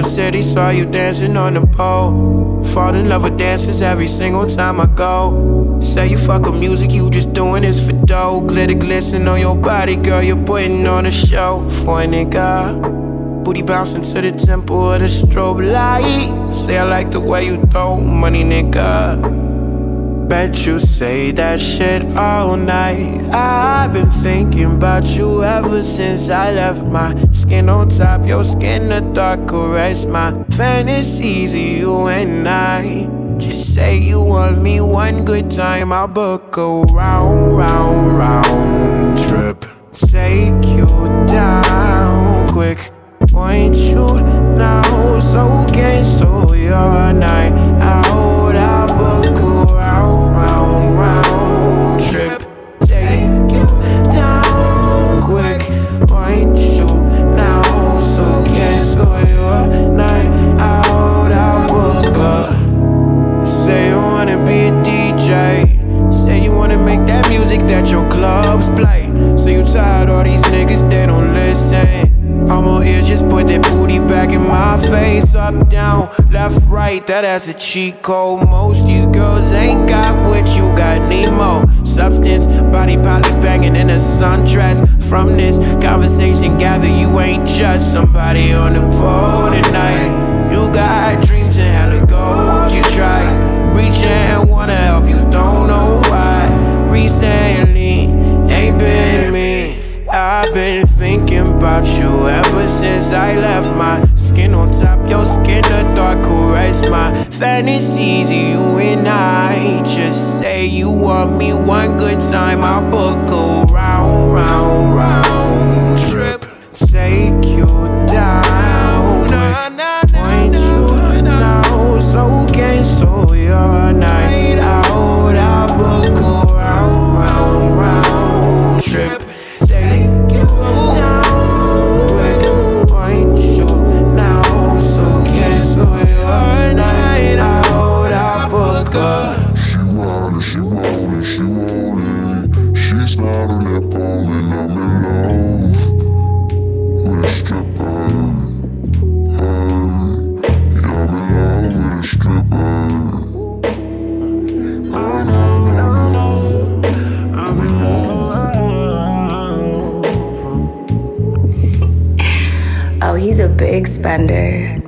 your city, saw you dancing on the pole. Fall in love with dancers every single time I go. Say you fuck with music, you just doing this for dough. Glitter glisten on your body, girl, you're putting on a show for a nigga. Booty bouncing to the tempo of the strobe light. Say I like the way you throw money, nigga. Bet you say that shit all night. I've been thinking about you ever since I left. My skin on top, your skin a dark caress. My fantasies of you and I. Just say you want me one good time, I'll book a round trip. Take you down quick. Want you now, so cancel your night out. I'll book a round trip. Take you down quick. Want you now, so cancel your night out. I'll book a. Say you wanna be a DJ. Say you wanna make that music that your clubs play. Say you tired of all these niggas, they don't listen. I'm on ear, just put that booty back in my face. Up, down, left, right, that ass a cheat code. Most these girls ain't got what you got, Nemo. Substance, body probably banging in a sundress. From this conversation, gather you ain't just somebody on the pole tonight. You got dreams and hella goals, you try reaching and wanna help, you don't know why. Recently, ain't been me. I've been thinking about you ever since I left. My skin on top, your skin a dark caress. My fantasies of you and I. Just say you want me one good time, I'll book a round trip. Take you down quick. Want you now, so cancel your night out. I'll book a round trip. She rollin'. She's not on that pole and I'm in love with a stripper. Yeah, I'm in love with a stripper. I'm in love. Oh, he's a big spender.